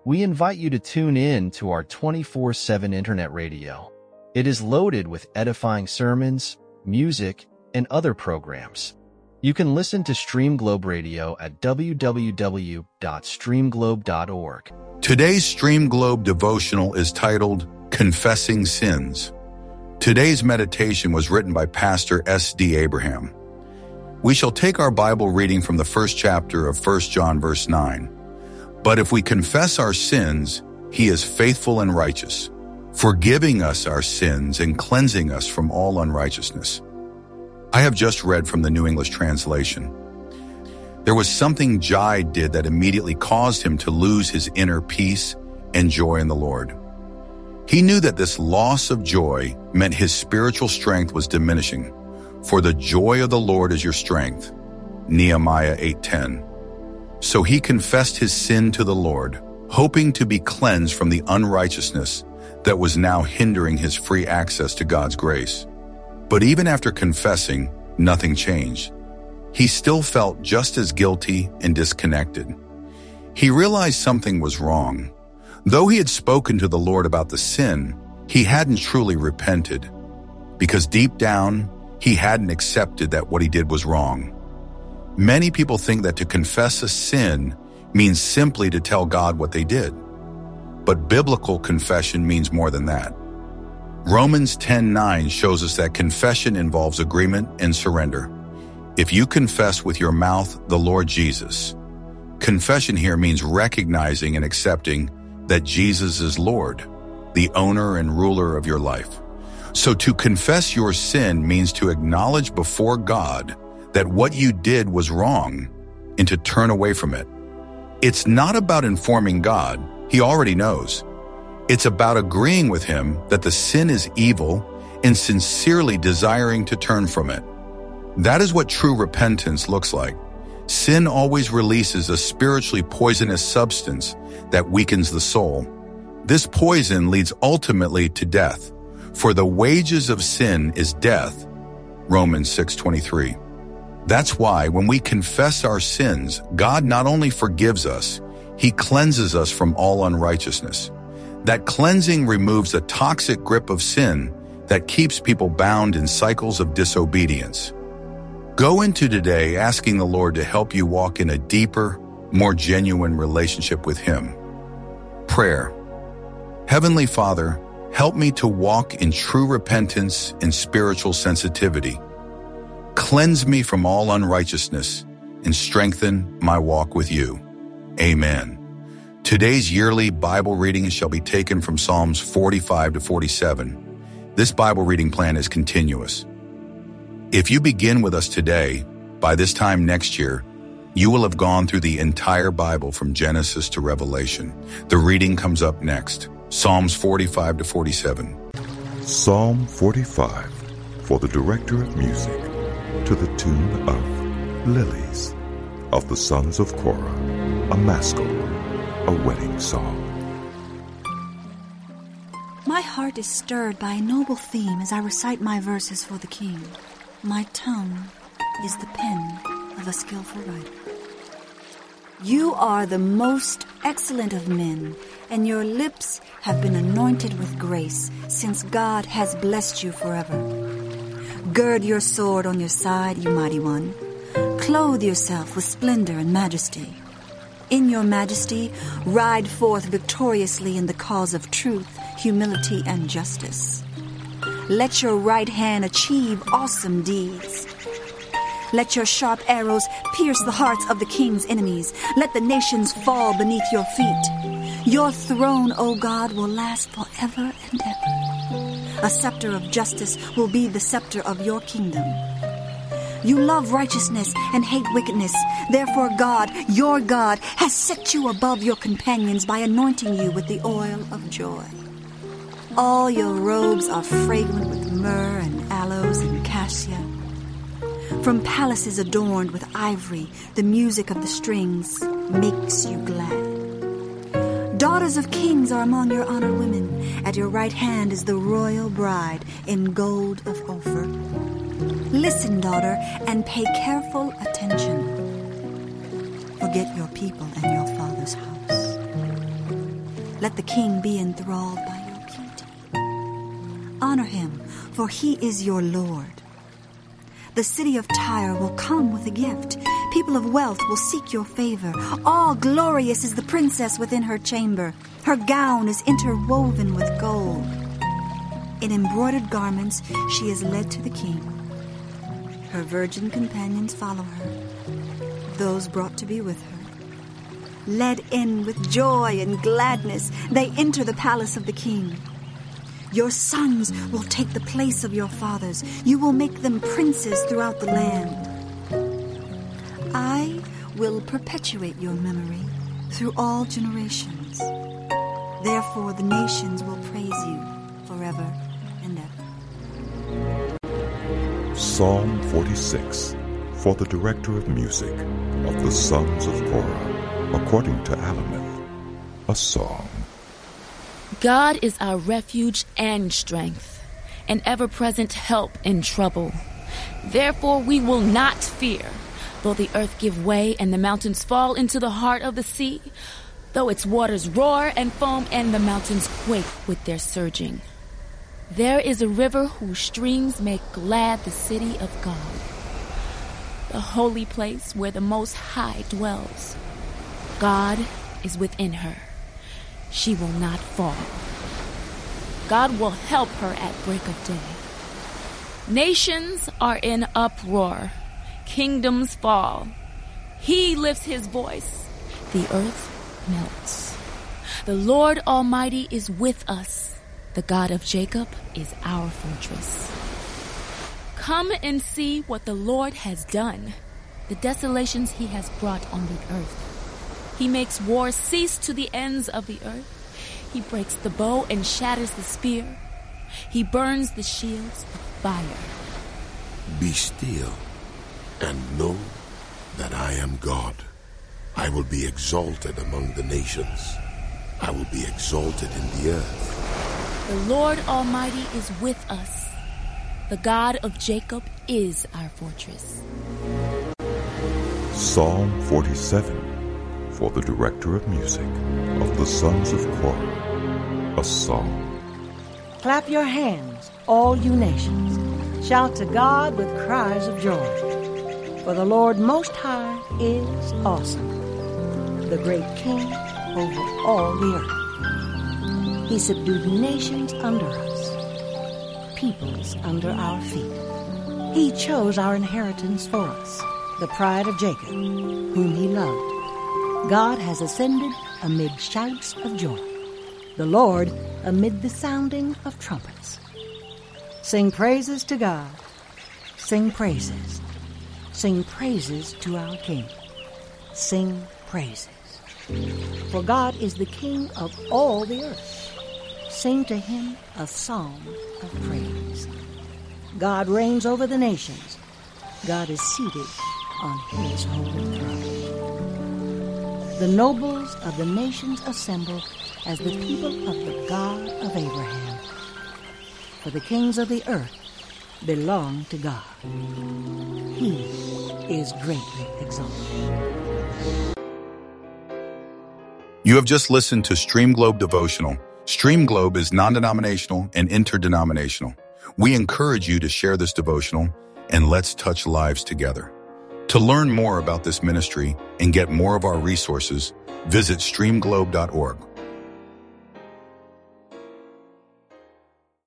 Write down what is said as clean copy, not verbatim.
We invite you to tune in to our 24/7 internet radio. It is loaded with edifying sermons, music, and other programs. You can listen to Stream Globe Radio at www.streamglobe.org. Today's Stream Globe devotional is titled Confessing Sins. Today's meditation was written by Pastor S.D. Abraham. We shall take our Bible reading from the first chapter of 1 John verse 9. But if we confess our sins, he is faithful and righteous, forgiving us our sins and cleansing us from all unrighteousness. I have just read from the New English Translation. There was something Jai did that immediately caused him to lose his inner peace and joy in the Lord. He knew that this loss of joy meant his spiritual strength was diminishing. For the joy of the Lord is your strength. Nehemiah 8:10. So he confessed his sin to the Lord, hoping to be cleansed from the unrighteousness that was now hindering his free access to God's grace. But even after confessing, nothing changed. He still felt just as guilty and disconnected. He realized something was wrong. Though he had spoken to the Lord about the sin, he hadn't truly repented, because deep down, he hadn't accepted that what he did was wrong. Many people think that to confess a sin means simply to tell God what they did. But biblical confession means more than that. Romans 10:9 shows us that confession involves agreement and surrender. If you confess with your mouth the Lord Jesus, confession here means recognizing and accepting that Jesus is Lord, the owner and ruler of your life. So to confess your sin means to acknowledge before God that what you did was wrong and to turn away from it. It's not about informing God. He already knows. It's about agreeing with him that the sin is evil and sincerely desiring to turn from it. That is what true repentance looks like. Sin always releases a spiritually poisonous substance that weakens the soul. This poison leads ultimately to death. For the wages of sin is death. Romans 6:23. That's why when we confess our sins, God not only forgives us, he cleanses us from all unrighteousness. That cleansing removes the toxic grip of sin that keeps people bound in cycles of disobedience. Go into today asking the Lord to help you walk in a deeper, more genuine relationship with him. Prayer. Heavenly Father, help me to walk in true repentance and spiritual sensitivity. Cleanse me from all unrighteousness and strengthen my walk with you. Amen. Today's yearly Bible reading shall be taken from Psalms 45 to 47. This Bible reading plan is continuous. If you begin with us today, by this time next year, you will have gone through the entire Bible from Genesis to Revelation. The reading comes up next. Psalms 45 to 47. Psalm 45 for the director of music, to the tune of Lilies of the Sons of Korah, a maskil, a wedding song. My heart is stirred by a noble theme as I recite my verses for the King. My tongue is the pen of a skillful writer. You are the most excellent of men, and your lips have been anointed with grace, since God has blessed you forever. Gird your sword on your side, you mighty one. Clothe yourself with splendor and majesty. In your majesty, ride forth victoriously in the cause of truth, humility, and justice. Let your right hand achieve awesome deeds. Let your sharp arrows pierce the hearts of the king's enemies. Let the nations fall beneath your feet. Your throne, O God, will last forever and ever. A scepter of justice will be the scepter of your kingdom. You love righteousness and hate wickedness. Therefore God, your God, has set you above your companions by anointing you with the oil of joy. All your robes are fragrant with myrrh and aloes and cassia. From palaces adorned with ivory, the music of the strings makes you glad. Daughters of kings are among your honored women. At your right hand is the royal bride in gold of Ophir. Listen, daughter, and pay careful attention. Forget your people and your father's house. Let the king be enthralled by your beauty. Honor him, for he is your Lord. The city of Tyre will come with a gift. People of wealth will seek your favor. All glorious is the princess within her chamber. Her gown is interwoven with gold. In embroidered garments she is led to the king. Her virgin companions follow her, those brought to be with her. Led in with joy and gladness, they enter the palace of the king. Your sons will take the place of your fathers. You will make them princes throughout the land. I will perpetuate your memory through all generations. Therefore, the nations will praise you forever and ever. Psalm 46, for the director of music of the sons of Korah, according to Alameth, a song. God is our refuge and strength, an ever-present help in trouble. Therefore we will not fear, though the earth give way and the mountains fall into the heart of the sea, though its waters roar and foam and the mountains quake with their surging. There is a river whose streams make glad the city of God, the holy place where the Most High dwells. God is within her. She will not fall. God will help her at break of day. Nations are in uproar. Kingdoms fall. He lifts his voice. The earth melts. The Lord Almighty is with us. The God of Jacob is our fortress. Come and see what the Lord has done, the desolations he has brought on the earth. He makes war cease to the ends of the earth. He breaks the bow and shatters the spear. He burns the shields with fire. Be still and know that I am God. I will be exalted among the nations. I will be exalted in the earth. The Lord Almighty is with us. The God of Jacob is our fortress. Psalm 47, for the director of music of the sons of Korah, a song. Clap your hands, all you nations. Shout to God with cries of joy. For the Lord Most High is awesome, the great King over all the earth. He subdued nations under us, peoples under our feet. He chose our inheritance for us, the pride of Jacob, whom he loved. God has ascended amid shouts of joy, the Lord amid the sounding of trumpets. Sing praises to God. Sing praises. Sing praises to our King. Sing praises. For God is the King of all the earth. Sing to him a song of praise. God reigns over the nations. God is seated on his holy throne. The nobles of the nations assemble as the people of the God of Abraham. For the kings of the earth belong to God. He is greatly exalted. You have just listened to Stream Globe Devotional. Stream Globe is non-denominational and interdenominational. We encourage you to share this devotional and let's touch lives together. To learn more about this ministry and get more of our resources, visit streamglobe.org.